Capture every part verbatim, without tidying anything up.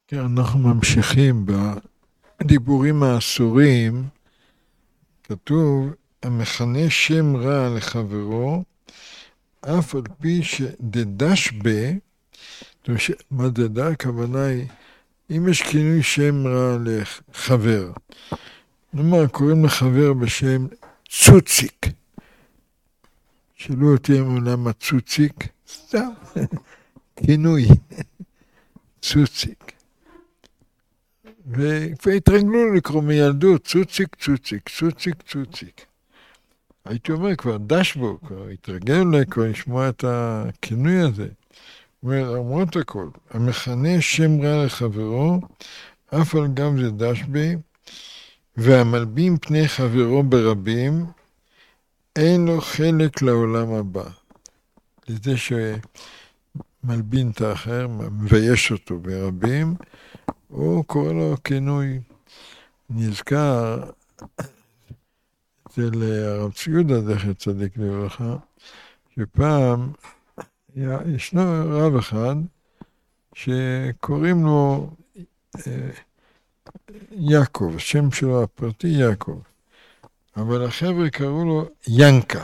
כן, אנחנו ממשיכים בדיבורים האסורים. כתוב, המכנה שם רע לחברו, אף על פי שדדש ב, מה דדה? הכוונה היא, אם יש כינוי שם רע לחבר, נאמר, קוראים לחבר בשם צוציק. שאלו אותי למה צוציק? סתם, כינוי, צוציק. וכבר התרגלו לקרוא מילדות, צוציק, צוציק, צוציק, צוציק. הייתי אומר כבר, דשבו, כבר התרגל אולי כבר לשמוע את הכינוי הזה. הוא אומר, אמרות הכל, המכנה שם רע לחברו, אף על גם זה דשבי, והמלבים פני חברו ברבים, אין לו חלק לעולם הבא. לזה שמלבין את האחר, מבייש אותו ברבים, הוא קורא לו כינוי. נזכר אצל הרב ציודה זכר צדיק לברכה, שפעם ישנו רב אחד שקוראים לו אה, יעקב, השם שלו הפרטי יעקב, אבל החבר'ה קראו לו ינקה.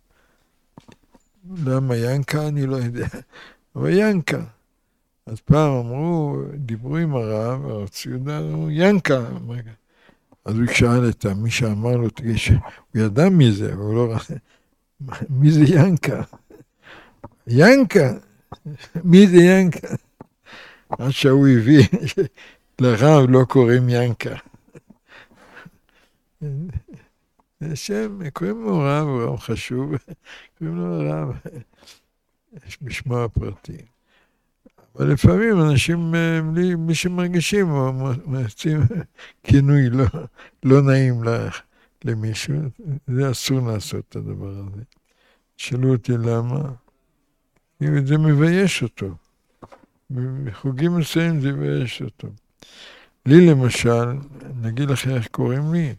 למה ינקה? אני לא יודע, אבל ינקה. אז פעם אמרו, דיברו עם הרב, הרב ציודה, אמרו, ינקה. אז הוא שאל את מי שאמר לו, הוא ידע מי זה, אבל הוא לא ראה, מי זה ינקה? ינקה? מי זה ינקה? עד שהוא הביא, לרב לא קוראים ינקה. זה שם, קוראים לו רב, הוא רב חשוב, קוראים לו רב, בשמו הפרטי. אבל לפעמים אנשים, מי שמרגישים, מוצאים כינוי לא, לא נעים למישהו, זה אסור לעשות את הדבר הזה. שאלו אותי למה, זה מבייש אותו. בחוגים מסוים זה מבייש אותו. לי למשל, נגיד לך איך קוראים לי?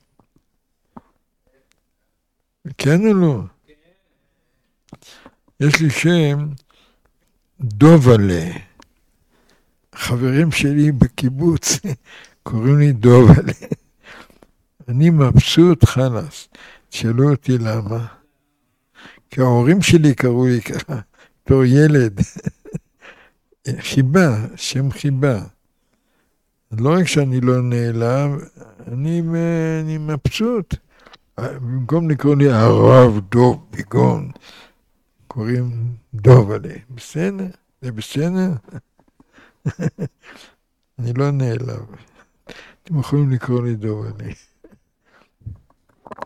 כן או לא? יש לי שם דובלה. חברים שלי בקיבוץ קוראים לי דובלה. אני מבסוט חלס. שאלו אותי למה. כי ההורים שלי קראו לי ככה, בתור ילד. חיבה, שם חיבה. לא רק שאני לא נעלב, אני, אני מבסוט. במקום לקרוא לי הרב דוב ביגון, קוראים דובלה. בסדר? זה בסדר? אני לא נעלב. אתם יכולים לקרוא לי דובלה.